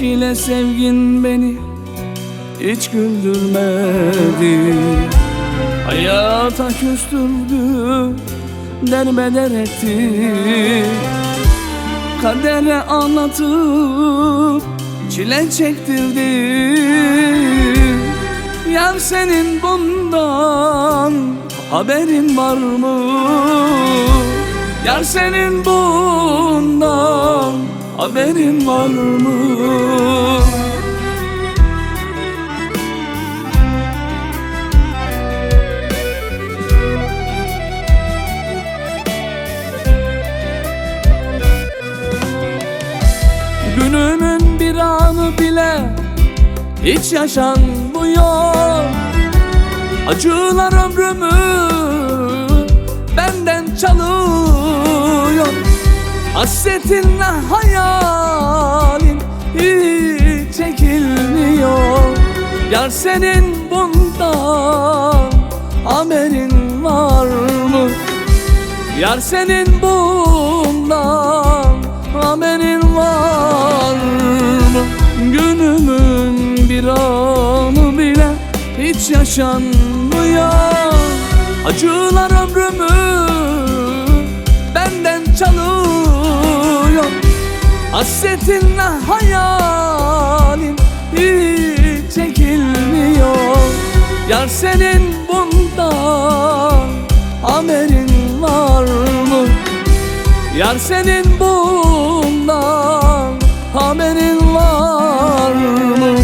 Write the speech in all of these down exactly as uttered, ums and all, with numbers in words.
ile sevgin beni hiç güldürmedi. Hayata küstürdü, derbeder etti. Kadere anlatıp çile çektirdi. Yar senin bundan haberin var mı? Yar senin bundan haberin var mı? Günümün bir anı bile hiç yaşanmıyor. Acılar ömrümü benden çalıyor. Hasretinle hayalin hiç çekilmiyor. Yar senin bundan haberin var mı? Yar senin bundan haberin var mı? Günümün bir anı bile hiç yaşanmıyor. Acılar ömrümü benden çalıyor. Hasretinle hayalin hiç çekilmiyor. Yar senin bundan haberin var mı? Yar senin bundan haberin var mı?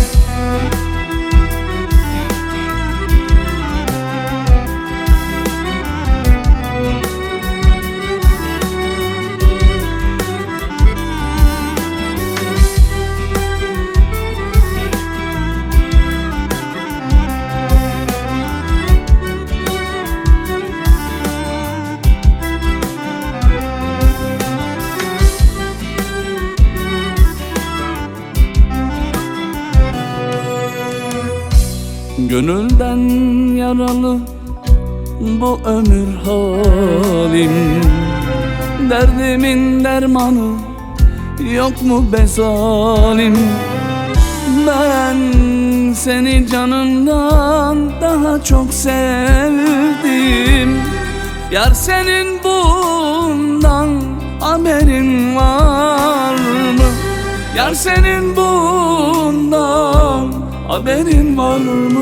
Gönülden yaralı bu ömür halim. Derdimin dermanı yok mu be zalim? Ben seni canımdan daha çok sevdim. Yar senin bundan haberin var mı? Yar senin bundan haberin var mı?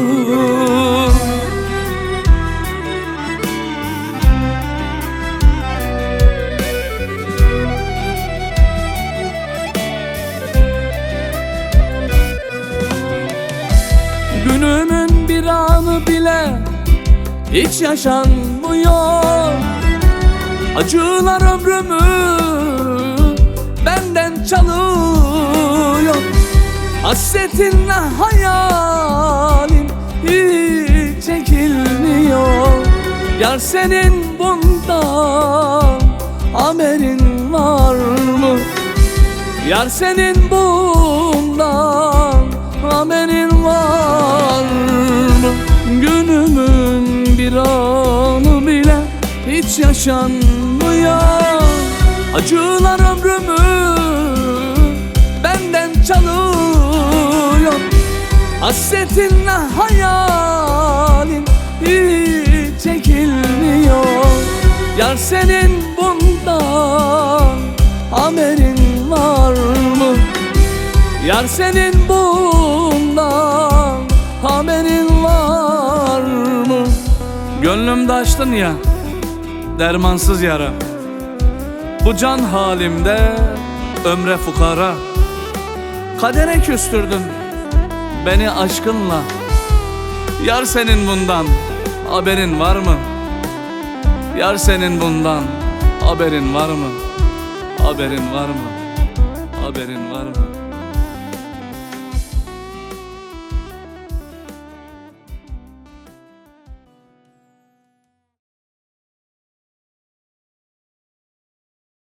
Günümün bir anı bile hiç yaşanmıyor. Acılar ömrümü benden çalıyor. Hasretinle hayalin hiç çekilmiyor. Yar senin bundan haberin var mı? Yar senin bundan haberin var mı? Günümün bir anı bile hiç yaşanmıyor. Acılar ömrümü benden çalıyor. Hasretinle hayalin hiç çekilmiyor. Yar senin bundan haberin var mı? Yar senin bundan haberin var mı? Gönlümde açtın ya dermansız yara. Bu can halimde ömre fukara. Kadere küstürdün beni aşkınla. Yar senin bundan haberin var mı? Yar senin bundan haberin var mı? Haberin var mı? Haberin var mı?